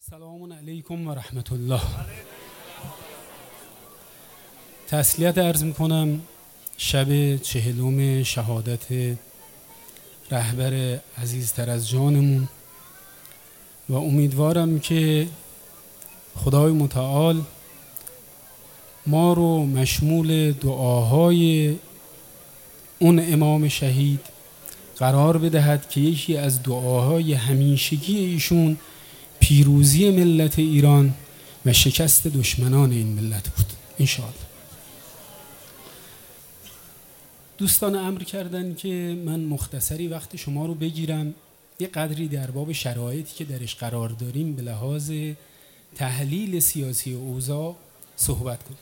سلام علیکم و رحمت الله. تسلیت عرض میکنم شب 40 شهادت رهبر عزیزتر از جانمون و امیدوارم که خدای متعال ما رو مشمول دعاهای اون امام شهید قرار بدهد که یکی از دعاهای همیشگی ایشون پیروزی ملت ایران و شکست دشمنان این ملت بود انشاءالله. دوستان امر کردن که من مختصری وقت شما رو بگیرم، یه قدری در باب شرایطی که درش قرار داریم به لحاظ تحلیل سیاسی اوضاع صحبت کنیم.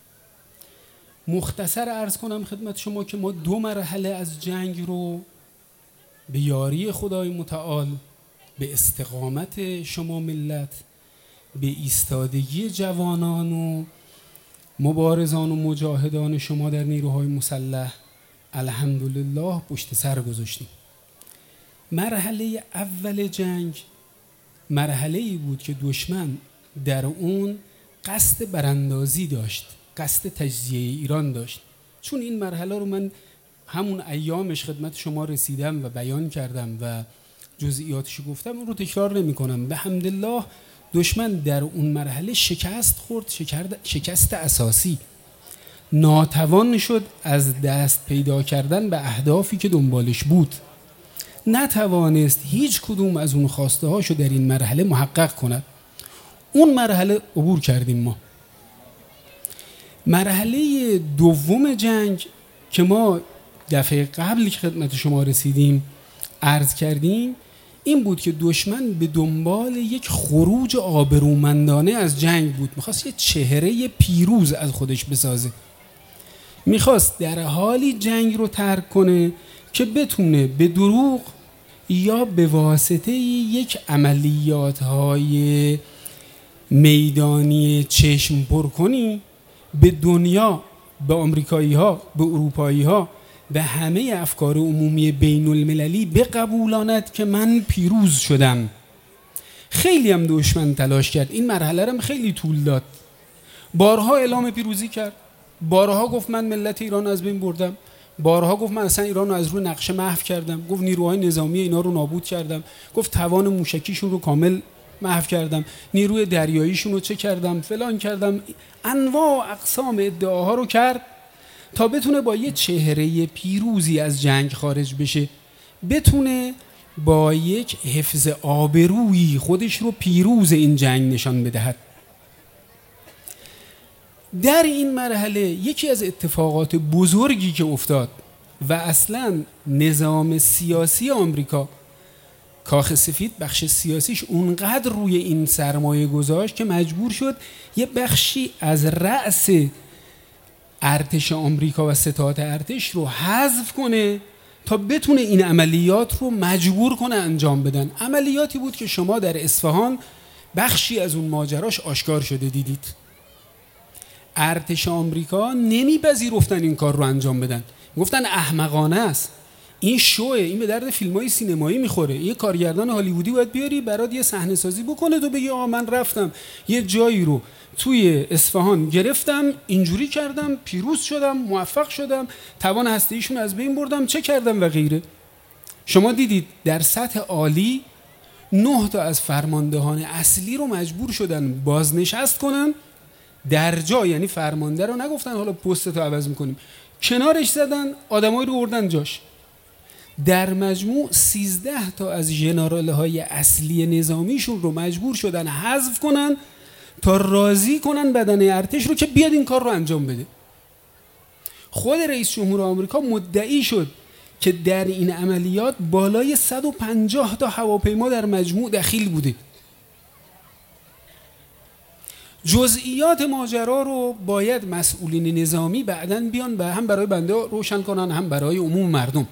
مختصر عرض کنم خدمت شما که ما 2 مرحله از جنگ رو به یاری خدای متعال، به استقامت شما ملت، به ایستادگی جوانان و مبارزان و مجاهدان شما در نیروهای مسلح الحمدلله پشت سر گذاشتیم. مرحله اول جنگ مرحله‌ای بود که دشمن در اون قصد براندازی داشت، قصد تجزیه ایران داشت. چون این مرحله رو من همون ایامش خدمت شما رسیدم و بیان کردم و جزئیاتش گفتم، اون رو تکرار نمی کنم. به حمدالله دشمن در اون مرحله شکست خورد، شکست اساسی، ناتوان شد از دست پیدا کردن به اهدافی که دنبالش بود، نتوانست هیچ کدوم از اون خواسته هاشو در این مرحله محقق کند. اون مرحله عبور کردیم ما. مرحله دوم جنگ که ما دفعه قبلی که خدمت شما رسیدیم عرض کردیم این بود که دشمن به دنبال یک خروج آبرومندانه از جنگ بود، میخواست یه چهره پیروز از خودش بسازه، میخواست در حالی جنگ رو ترک کنه که بتونه به دروغ یا به واسطه یک عملیات‌های میدانی چشم پر کنی به دنیا، به آمریکایی‌ها، به اروپایی‌ها، به همه افکار عمومی بین المللی بقبولاند که من پیروز شدم. خیلی هم دشمن تلاش کرد، این مرحله هم خیلی طول داد، بارها اعلام پیروزی کرد، بارها گفت من ملت ایران از بین بردم، بارها گفت من اصلا ایران رو از روی نقشه محو کردم، گفت نیروهای نظامی اینا رو نابود کردم، گفت توان موشکیشون رو کامل محو کردم، نیروی دریاییشون رو چه کردم، فلان کردم، انواع و اقسام ادعاها رو کرد تا بتونه با یه چهره پیروزی از جنگ خارج بشه، بتونه با یک حفظ آبرویی خودش رو پیروز این جنگ نشان بدهد. در این مرحله یکی از اتفاقات بزرگی که افتاد و اصلا نظام سیاسی آمریکا، کاخ سفید بخش سیاسیش اونقدر روی این سرمایه گذاشت که مجبور شد یه بخشی از رأس ارتش آمریکا و ستاد ارتش رو حذف کنه تا بتونه این عملیات رو مجبور کنه انجام بدن. عملیاتی بود که شما در اصفهان بخشی از اون ماجراش آشکار شده دیدید. ارتش آمریکا نمیپذیرفتن این کار رو انجام بدن، گفتن احمقانه است، این شوه، این به درد فیلم‌های سینمایی میخوره، یه کارگردان هالیوودی باید بیاری برات یه صحنه سازی بکنه تو بگی آقا من رفتم یه جایی رو توی اصفهان گرفتم، اینجوری کردم، پیروز شدم، موفق شدم، توان هسته‌ایشون از بین بردم، چه کردم و غیره. شما دیدید در سطح عالی 9 تا از فرماندهان اصلی رو مجبور شدن بازنشست کنن در جا، یعنی فرمانده رو نگفتن حالا پستتو عوض میکنیم، کنارش زدن آدمایی رو بردن جاش. در مجموع 13 تا از ژنرال‌های اصلی نظامیشون رو مجبور شدن حذف کنن تا راضی کنن بدن ارتش رو که بیاد این کار رو انجام بده. خود رئیس جمهور آمریکا مدعی شد که در این عملیات بالای 150 تا هواپیما در مجموع دخیل بوده. جزئیات ماجرا رو باید مسئولین نظامی بعداً بیان به هم برای بنده روشن کنن هم برای عموم مردم.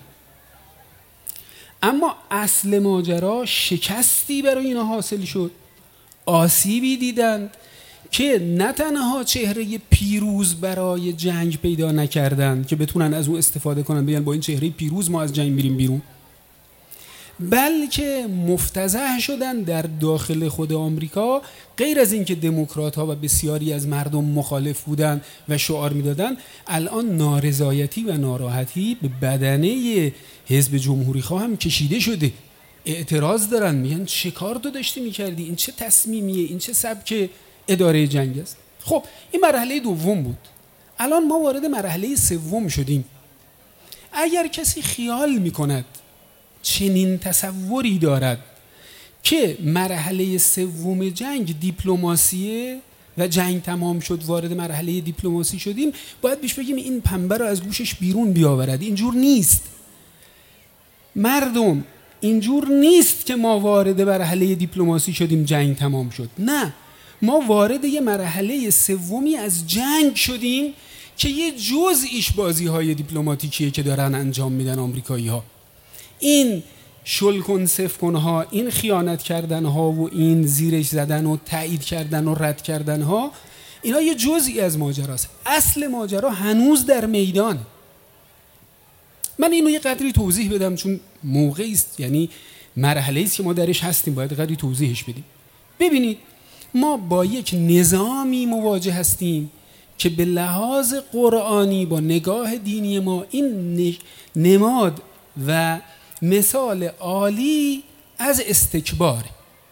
اما اصل ماجرا شکستی برای اینا حاصل شد، آسیبی دیدند که نه تنها چهره پیروز برای جنگ پیدا نکردند که بتونن از اون استفاده کنن، بگن با این چهره پیروز ما از جنگ میریم بیرون، بلکه مفتضح شدن در داخل خود آمریکا. غیر از اینکه دموکرات‌ها و بسیاری از مردم مخالف بودن و شعار میدادن، الان نارضایتی و ناراحتی به بدنه حزب جمهوری خواه هم کشیده شده. اعتراض دارن، میگن چه کار تو داشتی میکردی؟ این چه تصمیمیه؟ این چه سبک اداره جنگ است؟ خب این مرحله دوم بود. الان ما وارد مرحله سوم شدیم. اگر کسی خیال میکند چنین تصوری دارد که مرحله سوم جنگ دیپلماسیه و جنگ تمام شد، وارد مرحله دیپلماسی شدیم، باید بیش بگیم این پنبه رو از گوشش بیرون بیاورد. اینجور نیست مردم، اینجور نیست که ما وارد مرحله دیپلماسی شدیم جنگ تمام شد. نه، ما وارد یه مرحله سومی از جنگ شدیم که یه جزئیش بازی‌های دیپلماتیکیه که دارن انجام میدن آمریکایی‌ها. این شلکن سفکن‌ها، این خیانت کردن‌ها و این زیرش زدن و تایید کردن و رد کردن‌ها، اینا یه جزئی از ماجراست. اصل ماجرا هنوز در میدان. من اینو یه قدری توضیح بدم چون موقعی است، یعنی مرحله‌ای است که ما درش هستیم، باید قدری توضیحش بدیم. ببینید، ما با یک نظامی مواجه هستیم که به لحاظ قرآنی با نگاه دینی ما این نماد و مثال عالی از استکبار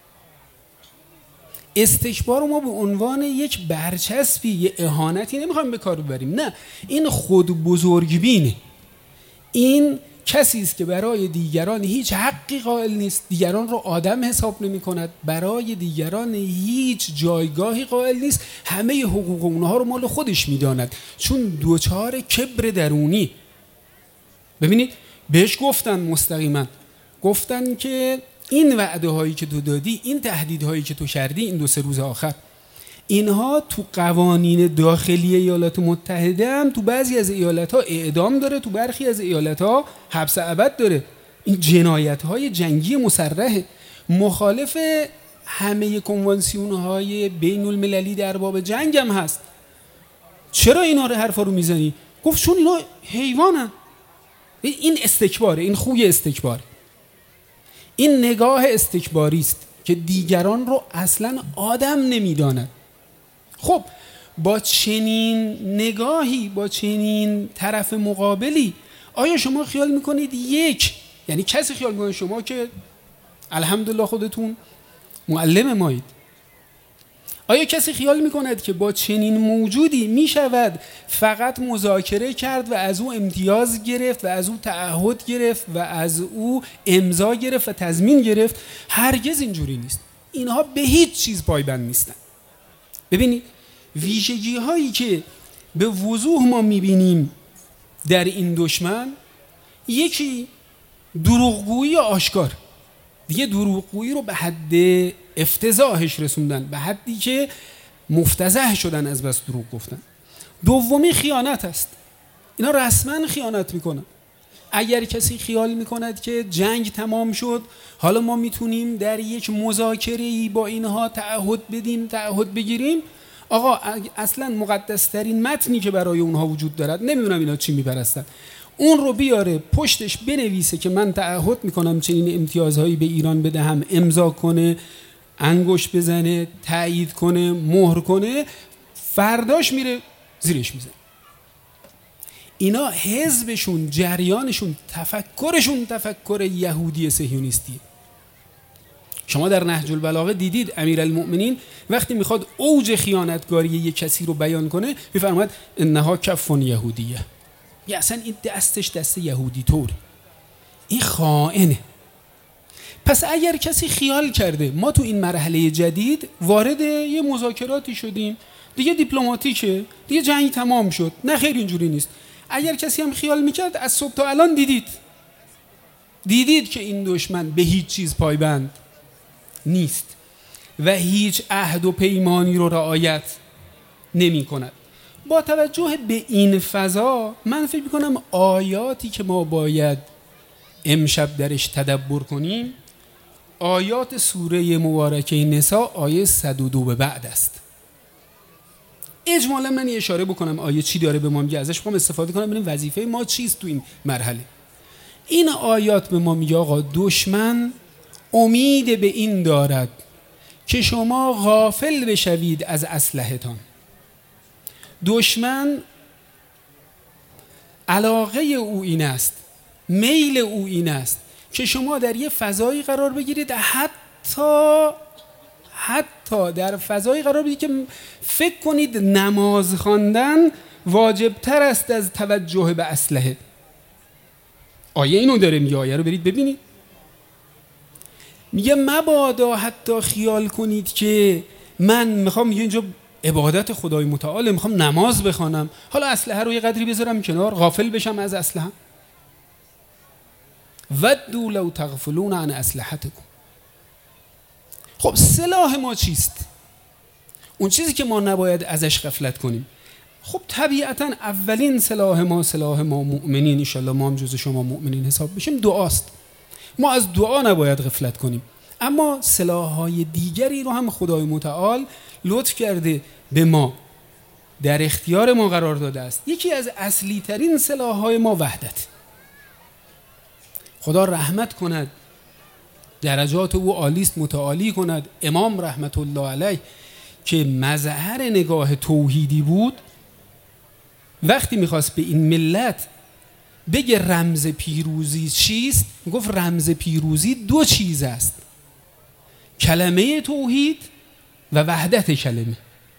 رو ما به عنوان یک برچسبی، یه اهانتی نمیخوایم به کار ببریم. نه، این خود بزرگبینه. این کسی است که برای دیگران هیچ حقی قائل نیست، دیگران رو آدم حساب نمی کند، برای دیگران هیچ جایگاهی قائل نیست، همه حقوق اونها رو مال خودش میداند، چون دوچار کبر درونی. ببینید، بهش گفتن مستقیما، گفتن که این وعده هایی که تو دادی، این تهدیدهایی که تو کردی این 2-3 روز آخر، اینها تو قوانین داخلی ایالات متحده هم تو بعضی از ایالت‌ها اعدام داره، تو برخی از ایالت‌ها حبس ابد داره. این جنایت‌های جنگی مسرحه، مخالف همه کنوانسیون‌های بین المللی در باب جنگ هم هست. چرا اینا رو حرفا رو میزنی؟ گفت چون اینا حیوانن. این استکباره، این خوی استکباره، این نگاه استکباری است که دیگران رو اصلاً آدم نمیداند. خب با چنین نگاهی، با چنین طرف مقابلی، آیا شما خیال میکنید یعنی کسی خیال میکنه شما که الحمدلله خودتون معلم مایید، آیا کسی خیال میکند که با چنین موجودی میشود فقط مذاکره کرد و از او امتیاز گرفت و از او تعهد گرفت و از او امضا گرفت و تضمین گرفت؟ هرگز اینجوری نیست. اینها به هیچ چیز پایبند نیستن. ببینید، ویژگی هایی که به وضوح ما میبینیم در این دشمن، یکی دروغگویی آشکار، دیگه دروغگویی رو به حد افتضاحش رسوندن، به حدی که مفتضح شدن از بس دروغ گفتن. دومی خیانت است. اینا رسما خیانت میکنن. اگر کسی خیال میکند که جنگ تمام شد، حالا ما میتونیم در یک مذاکره‌ای با اینها تعهد بدیم، تعهد بگیریم، آقا اصلا مقدسترین متنی که برای اونها وجود دارد، نمیدونم اینا چی میپرستن، اون رو بیاره پشتش بنویسه که من تعهد میکنم چنین امتیازهایی به ایران بدهم، امضا کنه، انگشت بزنه، تایید کنه، مهر کنه، فرداش میره زیرش میزنه. اینا حزبشون، جریانشون، تفکرشون تفکر یهودی صهیونیستیه. شما در نهج البلاغه دیدید امیرالمؤمنین وقتی میخواد اوج خیانتکاری یک کسی رو بیان کنه میفرماید انها کف یهودیه، یا اصلا این دستش دست یهودی طور، این خائنه. پس اگر کسی خیال کرده ما تو این مرحله جدید وارد یه مذاکراتی شدیم، دیگه دیپلماتیکه، دیگه جنگ تمام شد، نه خیر، اینجوری نیست. اگر کسی هم خیال میکرد، از صبح تا الان دیدید که این دشمن به هیچ چیز پایبند نیست و هیچ عهد و پیمانی رو رعایت نمی کند. با توجه به این فضا من فکر میکنم آیاتی که ما باید امشب درش تدبر کنیم آیات سوره مبارکه نساء آیه 102 به بعد است. اجمالا من اشاره بکنم آیه چی داره به ما میگه، ازش میخوام استفاده کنم ببینیم وظیفه ما چیست تو این مرحله. این آیات به ما میگه آقا دشمن امید به این دارد که شما غافل بشوید از اسلحه‌تان. دشمن علاقه او این است، میل او این است که شما در یه فضایی قرار بگیرید، حتی در فضایی قرار بگیرید که فکر کنید نماز خواندن واجبتر است از توجه به اسلحه. آیه اینو داره میگه، آیه رو برید ببینید. میگه مبادا حتی خیال کنید که من میخوام اینجا عبادت خدای متعال، میخوام نماز بخوانم، حالا اسلحه رو یه قدری بذارم کنار، غافل بشم از اسلحه. ودوا لو تغفلون عن اسلحتکم. خب سلاح ما چیست؟ اون چیزی که ما نباید ازش غفلت کنیم. خب طبیعتا اولین سلاح ما مؤمنین، ان شاءالله ما هم جز شما مؤمنین حساب بشیم، دعاست. ما از دعا نباید غفلت کنیم. اما سلاح‌های دیگری رو هم خدای متعال لطف کرده به ما، در اختیار ما قرار داده است. یکی از اصلی ترین سلاح‌های ما وحدت. خدا رحمت کند، درجات او عالیست، متعالی کند. امام رحمت الله علیه که مظهر نگاه توحیدی بود، وقتی میخواست به این ملت بگه رمز پیروزی چیست، گفت رمز پیروزی دو چیز است: کلمه توحید و وحدت کلمه.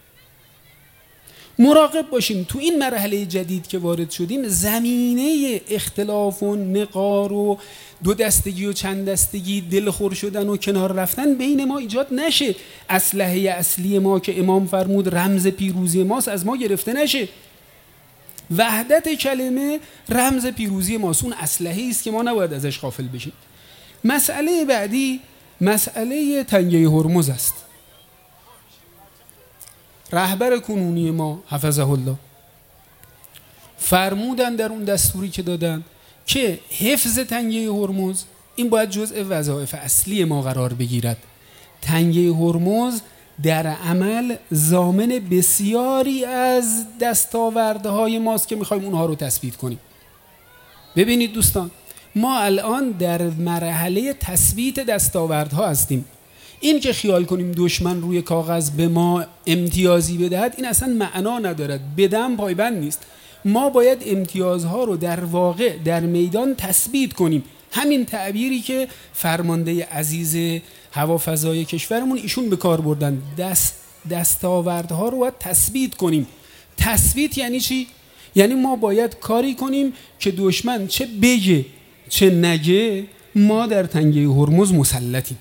مراقب باشیم تو این مرحله جدید که وارد شدیم، زمینه اختلاف و نقار و دو دستگی و چند دستگی، دلخور شدن و کنار رفتن بین ما ایجاد نشه. اسلحه اصلی ما که امام فرمود رمز پیروزی ماست از ما گرفته نشه. وحدت کلمه رمز پیروزی ماست، اون اسلحه‌ای است که ما نباید ازش غافل بشیم. مسئله بعدی مسئله تنگه هرمز است. رهبر کنونی ما حفظه الله فرمودن در اون دستوری که دادن که حفظ تنگه هرمز این باید جزء وظایف اصلی ما قرار بگیرد. تنگه هرمز در عمل ضامن بسیاری از دستاوردهای ماست که میخوایم اونها رو تثبیت کنیم. ببینید دوستان، ما الان در مرحله تثبیت دستاوردها هستیم. این که خیال کنیم دشمن روی کاغذ به ما امتیازی بدهد، این اصلا معنا ندارد، بدم پایبند نیست. ما باید امتیازها رو در واقع در میدان تثبیت کنیم. همین تعبیری که فرمانده عزیز هوافضای کشورمون ایشون به کار بردن، دستاوردها رو باید تثبیت کنیم. تثبیت یعنی چی؟ یعنی ما باید کاری کنیم که دشمن چه بگه چه نگه ما در تنگه هرمز مسلطیم.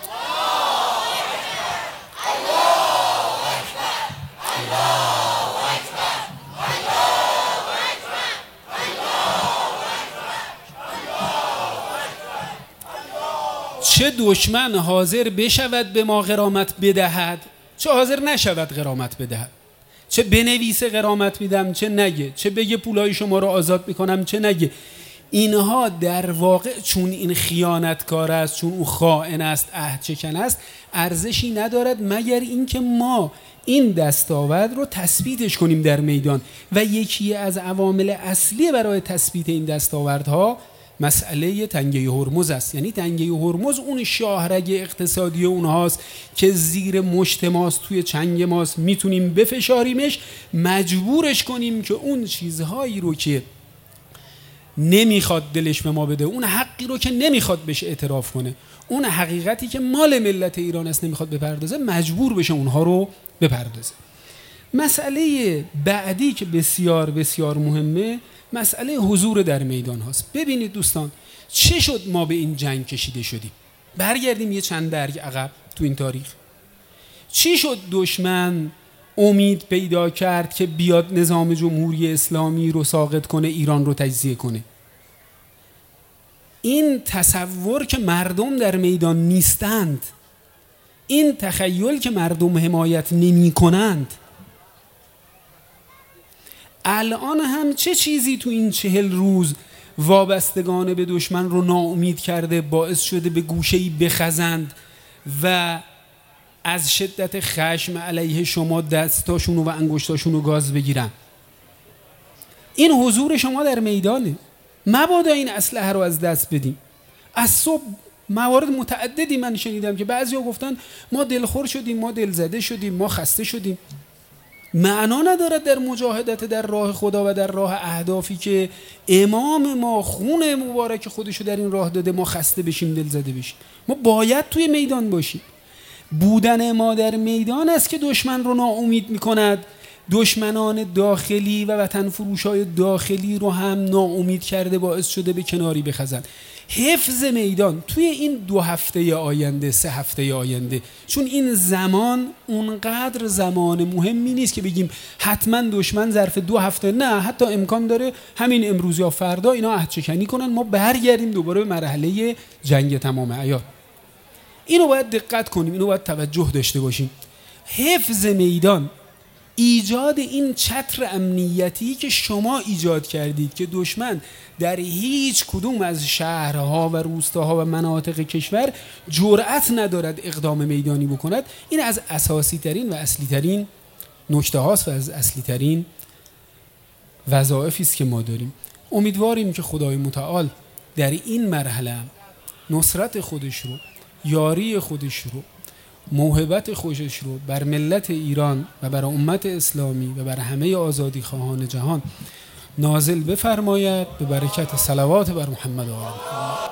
چه دشمن حاضر بشود به ما غرامت بدهد، چه حاضر نشود غرامت بدهد، چه بنویسه غرامت میدم چه نگه، چه بگه پولای شما رو آزاد میکنم چه نگه، اینها در واقع چون این خیانتکار است، چون او خائن است، عهد شکن است، ارزشی ندارد مگر اینکه ما این دستاورد رو تثبیتش کنیم در میدان. و یکی از عوامل اصلی برای تثبیت این دستاوردها مسئله تنگه هرمز است. یعنی تنگه هرمز اون شاهرگ اقتصادی اونهاست که زیر مشت ماست، توی چنگ ماست، میتونیم بفشاریمش، مجبورش کنیم که اون چیزهایی رو که نمیخواد دلش به ما بده، اون حقی رو که نمیخواد بهش اعتراف کنه، اون حقیقتی که مال ملت ایران است نمیخواد بپردازه، مجبور بشه اونها رو بپردازه. مسئله بعدی که بسیار بسیار مهمه مسئله حضور در میدان هاست. ببینید دوستان، چه شد ما به این جنگ کشیده شدیم؟ برگردیم یه چند درگ عقب تو این تاریخ. چی شد دشمن امید پیدا کرد که بیاد نظام جمهوری اسلامی رو ساقط کنه، ایران رو تجزیه کنه؟ این تصور که مردم در میدان نیستند، این تخیل که مردم حمایت نمی کنند. الان هم چه چیزی تو این 40 روز وابستگان به دشمن رو ناامید کرده، باعث شده به گوشه‌ای بخزند و از شدت خشم علیه شما دستاشونو و انگشتاشونو گاز بگیرن؟ این حضور شما در میدانه. مبادا این اسلحه رو از دست بدیم. از صبح موارد متعددی من شنیدم که بعضیا گفتن ما دلخور شدیم، ما دلزده شدیم، ما خسته شدیم. معنا ندارد در مجاهدت در راه خدا و در راه اهدافی که امام ما خون مبارک خودشو در این راه داده ما خسته بشیم، دلزده بشیم. ما باید توی میدان باشیم. بودن ما در میدان است که دشمن رو ناامید میکند. دشمنان داخلی و وطن فروشای داخلی رو هم ناامید کرده، باعث شده به کناری بخزن. حفظ میدان توی این 2 هفته آینده، 3 هفته آینده، چون این زمان اونقدر زمان مهمی نیست که بگیم حتما دشمن ظرف 2 هفته، نه، حتی امکان داره همین امروز یا فردا اینا عهدشکنی کنن، ما برگردیم دوباره به مرحله جنگ تمام عیار. اینو باید دقت کنیم، اینو باید توجه داشته باشیم. حفظ میدان، ایجاد این چتر امنیتی که شما ایجاد کردید که دشمن در هیچ کدوم از شهرها و روستاها و مناطق کشور جرأت ندارد اقدام میدانی بکند، این از اساسی ترین و اصلی ترین نکته هاست و از اصلی ترین وظایفی است که ما داریم. امیدواریم که خدای متعال در این مرحله نصرت خودش رو، یاری خودش رو، موهبت خودش رو بر ملت ایران و بر امت اسلامی و بر همه آزادی خواهان جهان نازل بفرماید، به برکت صلوات بر محمد و آل محمد.